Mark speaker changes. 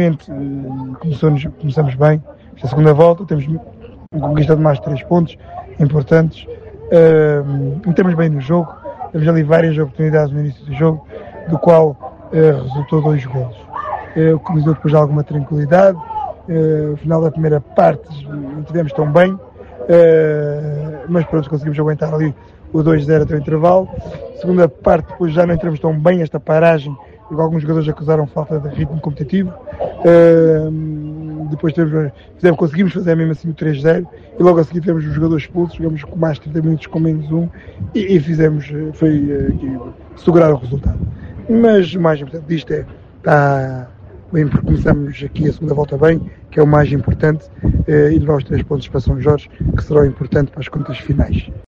Speaker 1: Defensivamente, começamos bem. Esta segunda volta, temos conquistado mais 3 pontos importantes. Entramos bem no jogo, temos ali várias oportunidades no início do jogo, do qual resultou 2 golos. O que nos deu depois alguma tranquilidade. No final da primeira parte não tivemos tão bem, mas pronto, conseguimos aguentar ali o 2-0 até o intervalo. Segunda parte, depois já não entramos tão bem, esta paragem, porque alguns jogadores acusaram falta de ritmo competitivo. Depois conseguimos fazer mesmo assim o 3-0 e logo a seguir tivemos os jogadores expulsos, jogamos com mais 30 minutos com menos 1 e fizemos, segurar o resultado. Mas o mais importante disto bem, porque começamos aqui a segunda volta bem, que é o mais importante, e levar os 3 pontos para São Jorge, que será importante para as contas finais.